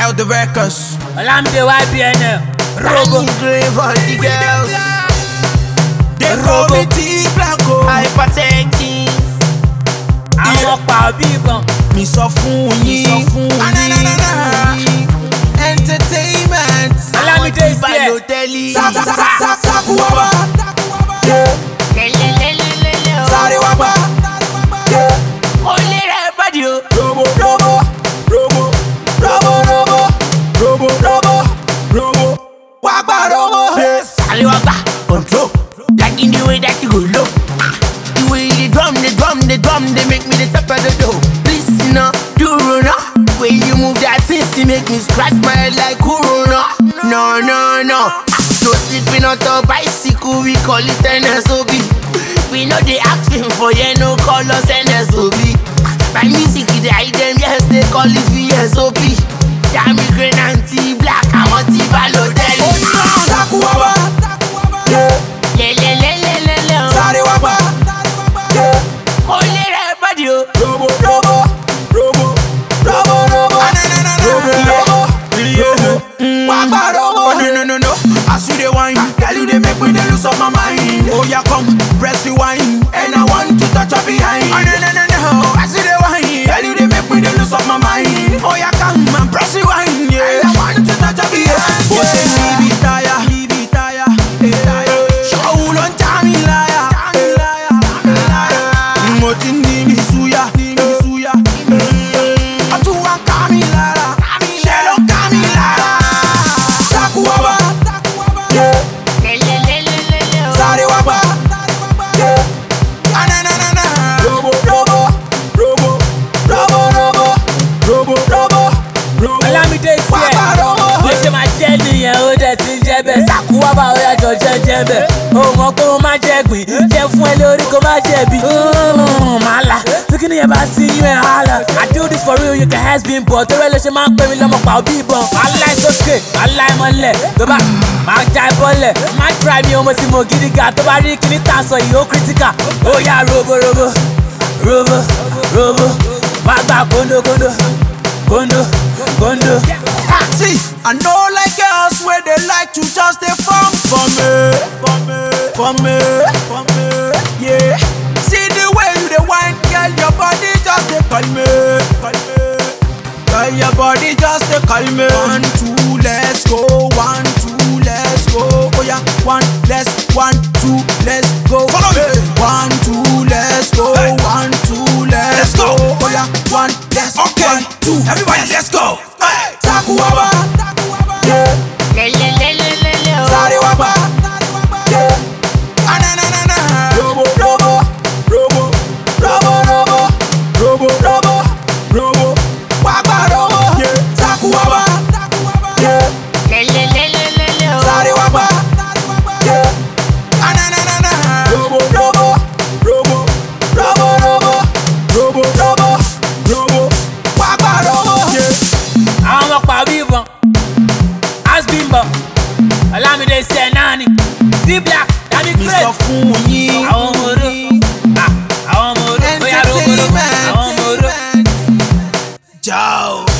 Held the records. Olamide YBN. Robo. Grave all the girls. They call me T-Blanco. Hypertechnics. Àwọn pàbí ìbọn. Mi sọ fún yín. Entertainment. Olamide is there. Sakuwaba. Sáré wá gbà. Olè rẹ̀ bàdí o. Robo, robo, robo, robo, robo, robo, robo, robo. Wá gbà robo. Sáré wá gbà. Control. Like in the way that you go low. The way the drum, they make me the top of the dough. Listen up, do run up. When you move that thing, it make me scratch my head like Corona. No, no, no. No sleeping on the bicycle, we call it NSOB. We know they asking for no call us NSOB. My music, they hide them, yes, they call it VSOP. Damn green and T-Black, I want T-Balotelli. Sakuwaba. Sáré wá gbà. Olè rẹ̀ bàdí o. Robo, robo, robo, robo, robo, robo, wá gbà robo. No. As you dey wine, girl you dey make me dey lose up my mind. Oh yeah, come press the wine, and I want to touch her behind. No. As you dey wine, girl you dey make me dey lose up my mind. Oh yeah, come and press the wine, yeah. And I want to touch her behind. But say me be tired. Sakuwaba ó yá jọ jẹ́ bẹ́ẹ̀. O mọ̀ pé o máa jẹ́ gbìn. Jẹ́ fún ẹ lórí kó má jẹ̀bi. Màá la. Tí ni ẹ bá sí yín ẹ̀ hàlà. I do this for real, you can has been bought. Torí ẹ ló ṣe máa ń pè mí lọ́mọ pa òbí ìbọn. Aláì sókè, aláì mọ́lẹ̀. Tó bá máa já ẹ bọ́lẹ̀. Má try mi o mo sì mọ̀ gidi ga. Tó bá rí kíní tà sọ yìí ó critical. Ó yá robo robo, robo, robo. Wá gbà kóńdó kóńdó, kóńdó, kóńdó. See, I know like girls where they like to just stay for me, yeah. See the way you dey whine, girl, your body just dey call me. Girl, your body just dey call me. 1, 2, let's go. 1, 2, let's go. Oh yeah, 1, 2, let's go. Follow me. 1, 2, let's go. 1, 2, let's go. Oh yeah, 1, let's go. Okay, 1, 2, everybody, let's go. Sakuwaba. Sáré wá gbà. Robo, robo, robo, robo, robo, robo, robo, robo, wá gbà robo. Sakuwaba. Sáré wá gbà. Robo, robo, robo, robo, robo, robo, robo, robo, wá gbà robo. Àwọn pàbí ìbọn. Asbimbo. Olamide ṣe nani. T-Black, Dami Great. Mi sọ fún yín. Àwọn ọmọ oró. Àwọn ọmọ oró. Bóyá robo robo. Àwọn ọmọ oró. Ciao.